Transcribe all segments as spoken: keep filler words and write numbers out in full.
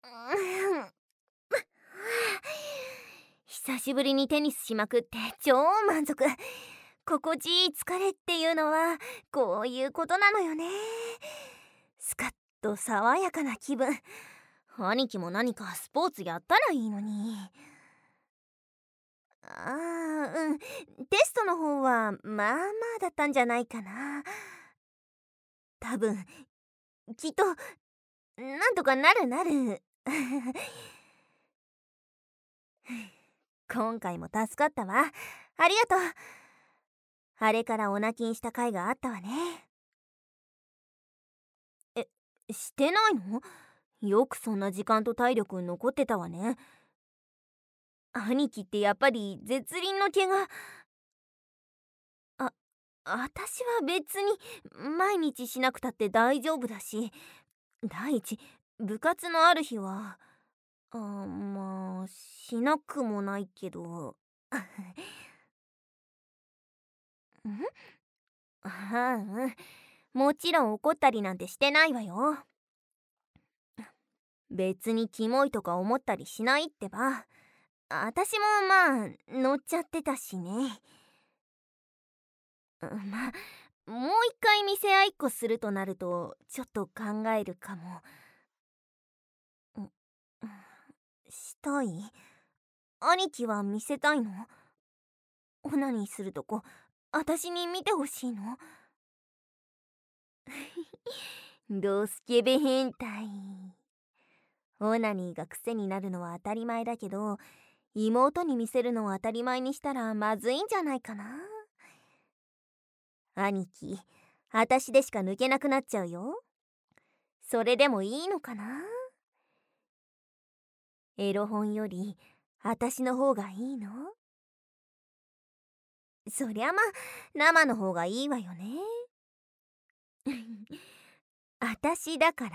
うん久しぶりにテニスしまくって超満足。心地いい疲れっていうのはこういうことなのよね。スカッと爽やかな気分。兄貴も何かスポーツやったらいいのに。あーうんテストの方はまあまあだったんじゃないかな。多分きっとなんとかなるなる今回も助かったわ。ありがとう。あれからお泣きんした甲斐があったわね。え、してないの？よくそんな時間と体力残ってたわね。兄貴ってやっぱり絶倫の毛が。あ、私は別に毎日しなくたって大丈夫だし、第一部活のある日はあまあしなくもないけどんああ、もちろん怒ったりなんてしてないわよ。別にキモいとか思ったりしないってば。私もまあ乗っちゃってたしね。うんまあもう一回見せ合いっこするとなるとちょっと考えるかも。うんしたい？兄貴は見せたいの？オナニーするとこ私に見てほしいの？ドスケベ変態。オナニーが癖になるのは当たり前だけど、妹に見せるのを当たり前にしたらまずいんじゃないかな。兄貴、私でしか抜けなくなっちゃうよ。それでもいいのかな。エロ本より私の方がいいの？そりゃま生の方がいいわよね。私だから？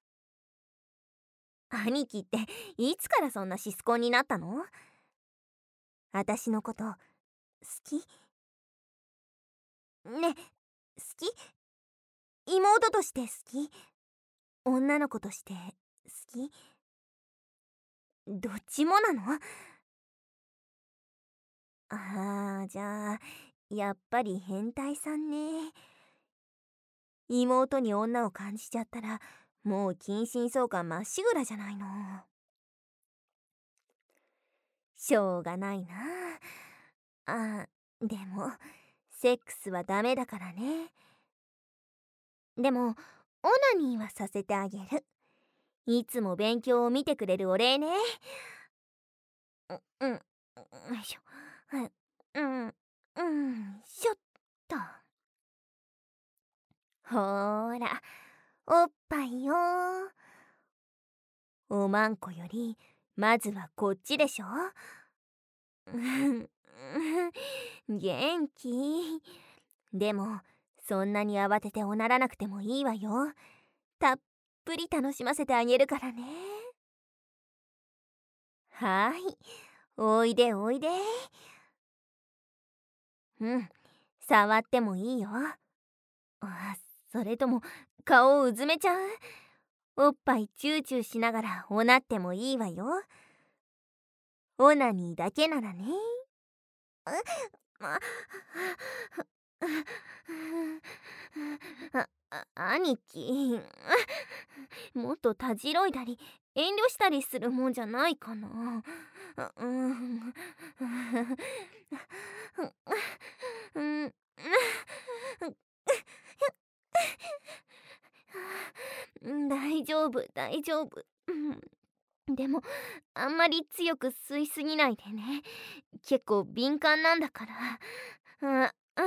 兄貴っていつからそんなシスコンになったの？私のこと好き？ね、好き？妹として好き？女の子として好き？どっちもなの？あーじゃあやっぱり変態さんね。妹に女を感じちゃったらもう近親相関まっしぐらじゃないの。しょうがないな。あーでもセックスはダメだからね。でもオナニーはさせてあげる。いつも勉強を見てくれるお礼ね。うん、うん、よいしょ。うん、うん、しょっと。ほーら、おっぱいよ。おまんこより、まずはこっちでしょ。うん元気。でも、そんなに慌てておならなくてもいいわよ。たっぷり楽しませてあげるからね。はい、おいでおいで。うん、触ってもいいよ。あ、それとも顔をうずめちゃう？おっぱいチューチューしながらおなってもいいわよ。オナニーだけならね。あああ兄貴、もっとたじろいだり遠慮したりするもんじゃないかな。うんうん大丈夫大丈夫。でもあんまり強く吸いすぎないでね。結構敏感なんだから。ああ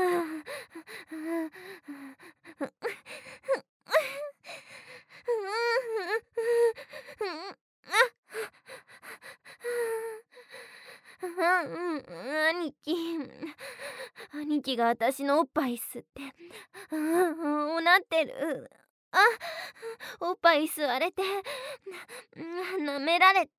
兄貴兄貴が私のおっぱい吸っておなってる。あおっぱい吸われてなめられて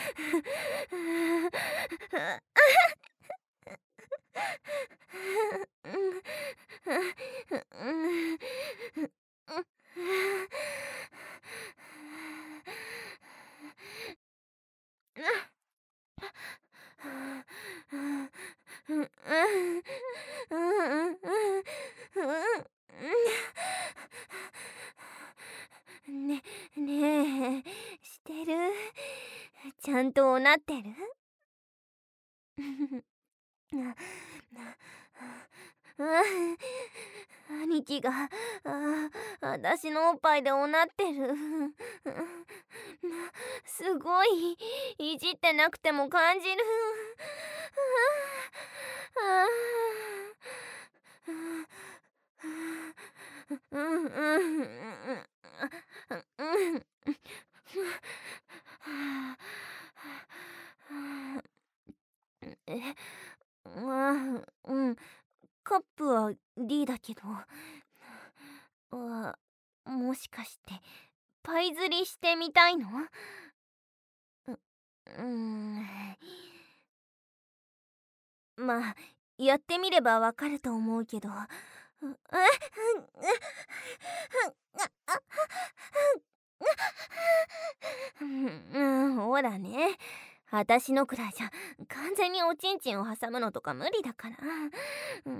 ね、ねえ、してる？ちゃんとなってる？兄貴が、あ、私のおっぱいでおなってる。すごい、いじってなくても感じる。うんうんうんうん。え、あ、うん、カップは D だけど、あ、もしかしてパイ釣りしてみたいの？う、うん、まあ、やってみればわかると思うけど。う、あ、うん、うん、うん、ほらね。私のくらいじゃ完全におちんちんを挟むのとか無理だから。うん、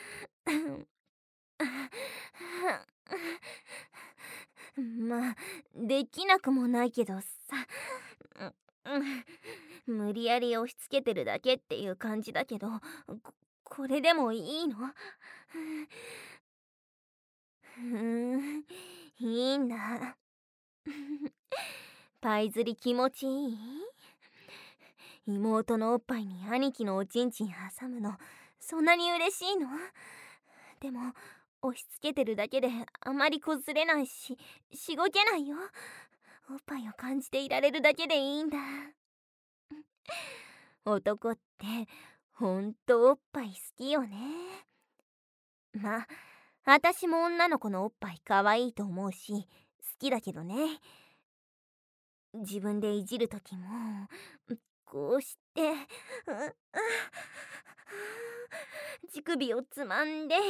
まあ、できなくもないけどさ。うん、無理やり押し付けてるだけっていう感じだけど、こ、これでもいいの？ふーん、いいんだ。パイ釣り気持ちいい？妹のおっぱいに兄貴のおちんちん挟むの、そんなに嬉しいの？でも押し付けてるだけであまりこすれないし、しごけないよ。おっぱいを感じていられるだけでいいんだ。男ってほんとおっぱい好きよね。まあ、私も女の子のおっぱい可愛いと思うし好きだけどね。自分でいじるときもこうして乳首をつまんで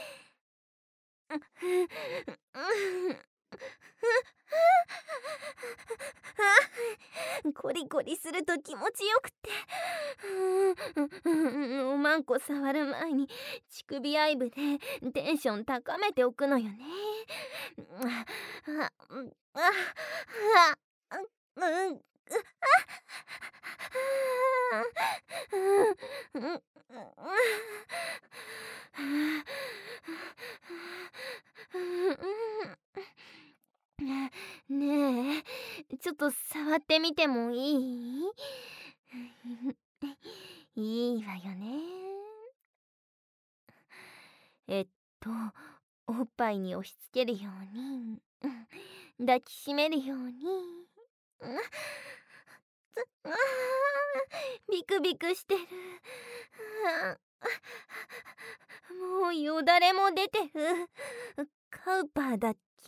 コリコリすると気持ちよくて、おまんこ触る前に乳首アイブでテンション高めておくのよね。あ、あ、あ、うん、ねえ、ちょっと触ってみてもいい？いいわよね。えっと、おっぱいに押し付けるように、抱きしめるように、ビクビクしてる。もうよだれも出てる。カウパーだっけ？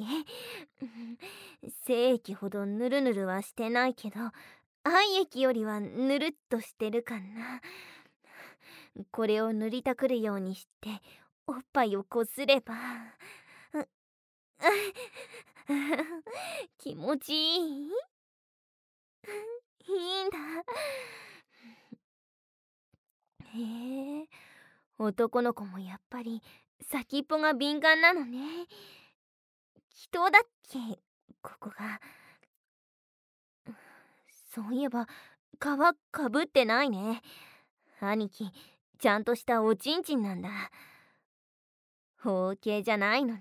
精液ほどヌルヌルはしてないけど、愛液よりはぬるっとしてるかな。これを塗りたくるようにしておっぱいをこすれば気持ちいい？いいんだ。へえ、男の子もやっぱり先っぽが敏感なのね。人だっけ、ここが。そういえば皮かぶってないね。兄貴ちゃんとしたおちんちんなんだ。包茎じゃないのね。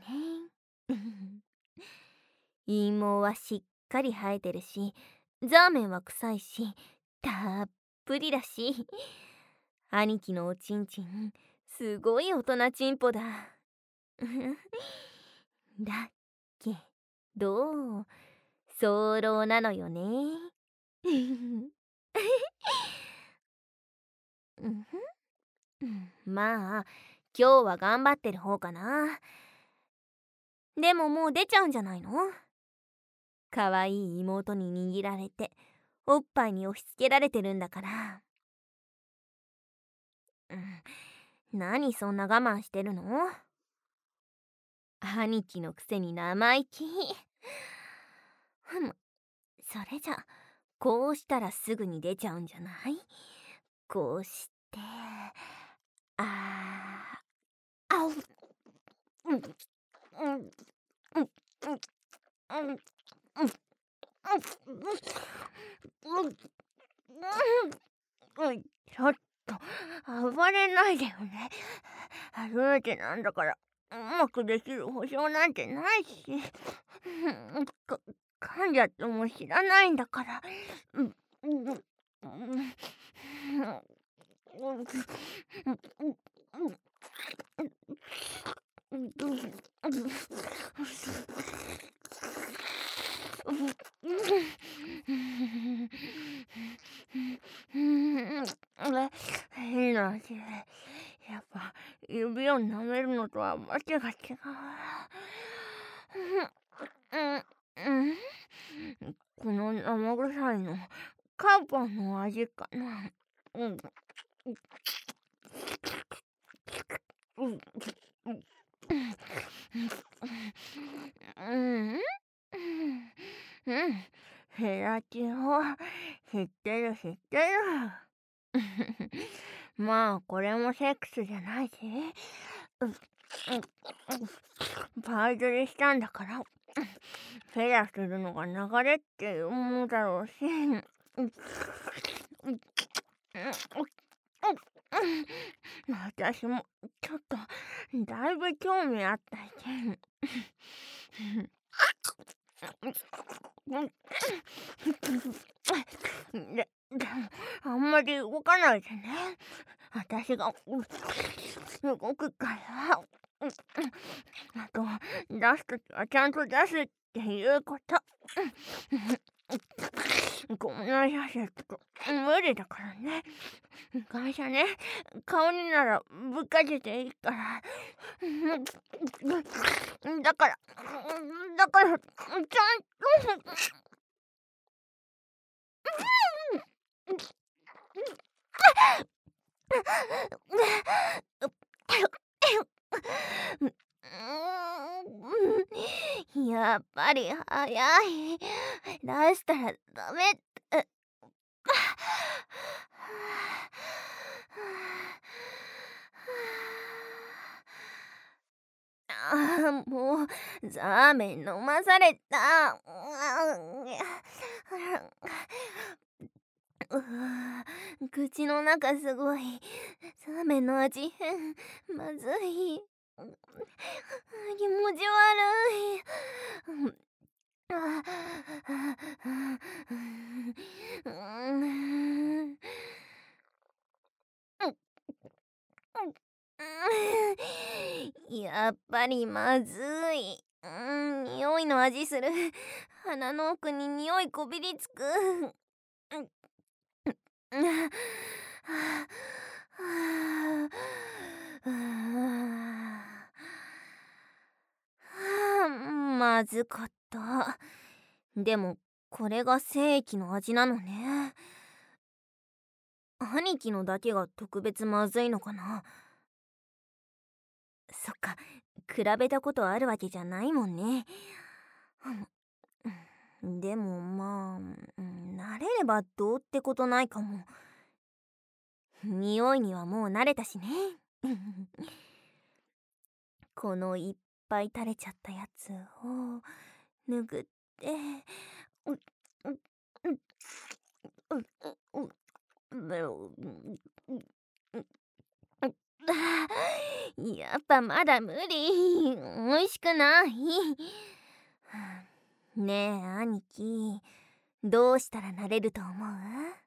陰毛はしっかり生えてるし、ザーメンは臭いし、たっぷりだし、兄貴のおちんちんすごい大人ちんぽだ。だけど早漏なのよね。まあ今日は頑張ってる方かな。でももう出ちゃうんじゃないの？可愛い妹に握られておっぱいに押し付けられてるんだから。うん、何そんな我慢してるの？兄貴のくせに生意気。ふむ、それじゃこうしたらすぐに出ちゃうんじゃない？こうして、あーあう、うんうんうんうんうんうんうんうん、ちょっと暴れないでよね。初めてなんだからうまくできる保証なんてないし、か噛んじゃっても知らないんだから。うんうんうん変な味。やっぱ指を舐めるのとはわけが違う。うんうん、この生臭いのカンパンの味かな。うんうんうんうんうん、ヘラチンを知ってる知ってる。まあこれもセックスじゃないし、うんうん、パイドリしたんだからフェラするのが流れっていうものだろうし、うんうんうん私もちょっとだいぶ興味あったし。で、でもあんまり動かないでね。私が動くから。あと出すときはちゃんと出すっていうこと。こんなやつと無理だからね。会社ね、顔にならぶっかけていいから。だから、だから、ちゃんと。やっぱり早い。出したらダメって。ああ、もうザーメン飲まされた。うわ、口の中すごいザーメンの味変。まずい。気持ち悪い。あやっぱりまずい。うん、匂いの味する。鼻の奥に匂いこびりつく。まずかった。でもこれが正規の味なのね。兄貴のだけが特別まずいのかな。そっか、比べたことあるわけじゃないもんね。でもまあ、慣れればどうってことないかも。匂いにはもう慣れたしね。このいっぱい垂れちゃったやつを拭って、うううううやっぱまだ無理。美味しくない。ねえ兄貴、どうしたらなれると思う？